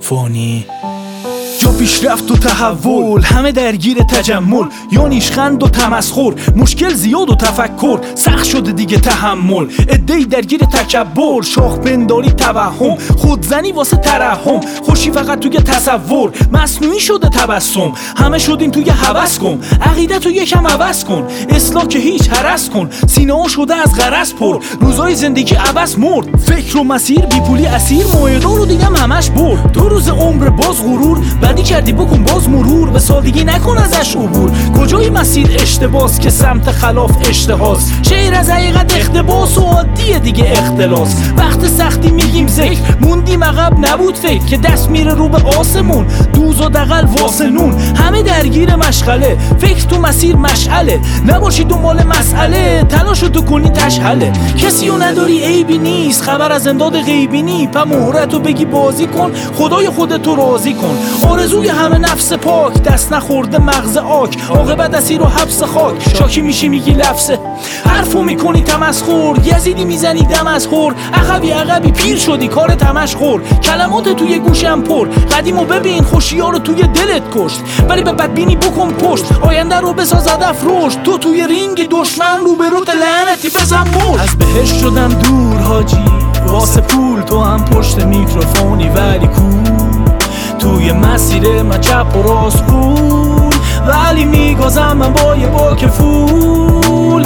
میکروفونی. جا پیشرفت و تحول، همه درگیر تجمل، یا نیشخند و تمسخر، مشکل زیاد و تفکر، سخت شده دیگه تحمل، عده‌ای درگیر تکبر، شاخ پنداری توهم، خودزنی واسه ترحم، خوشی فقط توی تصور، مصنوعی شده تبسم، همه شدیم توی هوس کن، عقیدتو یکم عوض کن، اصلاح که هیچ هرس کن، سینه‌ها شده از غرض پر، روزای زندگی عبث مرد، فکر و مسیر بی پولی اسیر، موعدا رو دیدم همش برد، 2 روز عمر باز غرور، بدی کردی بکن باز مرور، به سادگی نکن ازش عبور، کجای مسیر اشتباس که سمت خلاف اشتهاست، شعر از حقیقت اقتباس و عادیه دیگه اختلاس، وقت سختی میگیم ذکر، موندیم عقب نبود فکر، که دست میره رو به آسمون، دوز و دغل واسه نون، همه درگیر مشغله، فکر تو مسیر مشعله، نباشی دنبال مسئله، تلاشو تو کنی تشهله، کسی رو نداری عیبی نیست، خبر از امداد غیبی نی، پا مهرتو بگی بازی کن، خدای خودتو راضی کن، آرزوی همه نفس پاک، دست نخورده مغز آک، عاقبت اسیر و حبس خاک، شاکی میشی میگی لفظه، حرفو میکنی تمسخر، یزیدی میزنی دم از خور، عقبی پیر شدی کار تمشخور، کلمات توی گوشم پر، قدیمو ببین خوشی‌ها رو توی دلت کشت، ولی به بدبینی بکن پشت، آینده رو بساز هدف رشد، تو توی رینگ دشمن رو به روت لعنتی بزن مرد، از بهشت شدم دور حاجی، واسه پول تو هم پشت میکروفونی ولی توی مسیر من چپ و راست خون، ولی میگازم من با یه باک فول،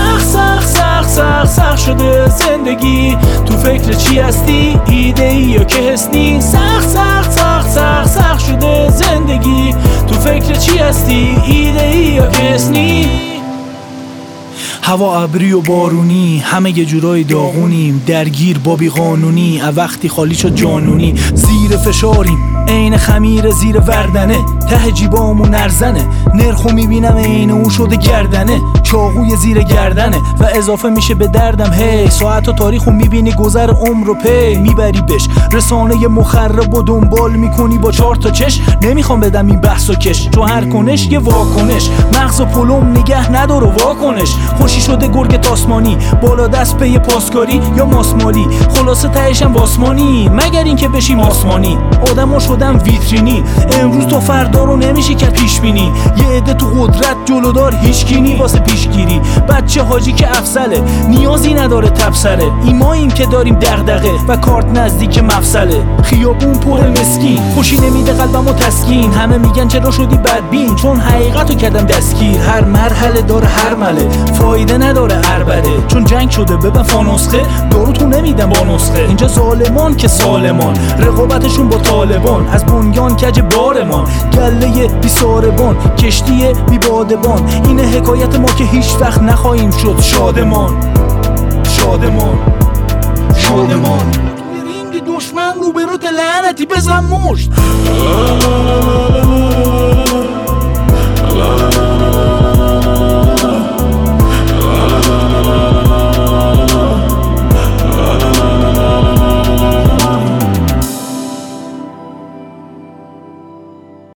سخت شده زندگی، تو فکر چی هستی؟ ایده ای یا که حسنی؟ سخت شده زندگی، تو فکر چی هستی؟ ایده ای یا که حسنی؟ هوا ابری و بارونی، همه یه جورای داغونیم، درگیر با بی قانونی، وقتی خالی شد جانونی، زیر فشاریم عین خمیر زیر وردنه، ته جیبامون ارزنه، نرخو میبینم عین اون شده گردنه، چاقوی زیر گردنه و اضافه میشه به دردم، هی ساعت و تاریخو میبینی گذر عمر رو پی میبری بش، رسانه مخرب و دنبال میکنی با 4 تا چش، نمیخوام بدم این بحث و کش، چون هر کنش یه واکنش، مغز و پلم نگه ندار و واکنش، خوشی شده گرگ تاسمانی، بالا دست پی پاسکاری یا ماسمالی، خلاصه تهشم واسمانی، مگر این که بشیم آسمانی، آدمو شدم ویترینی، امروز تو فردا رو نمیشه که پیش بینی، یه عده تو قدرت جلودار هیچکینی واسه پیشگیری، بچه حاجی که افسله، نیازی نداره تبصره، ایماییم که داریم دغدغه و کارت نزدیک مفصله، خیابون پر مسکین، خوشی نمیده قلبمو تسکین، همه میگن چرا شدی بدبین، چون حقیقتو کردم دستگیر، هر مرحله داره هر مله، فایده نداره عربده، چون جنگ شده ببن فانوسخه، داروتون نمیدن با نسخه، اینجا ظالمان که سالمان، رقابتشون با طالبان، از بنیان کج بارمان، گله بی ساربان، کشتی بی بادبان، اینه حکایت ما که هیچ وقت نخواهیم شد شادمان. توی رینگ دشمن رو به روت لعنتی بزن مشت.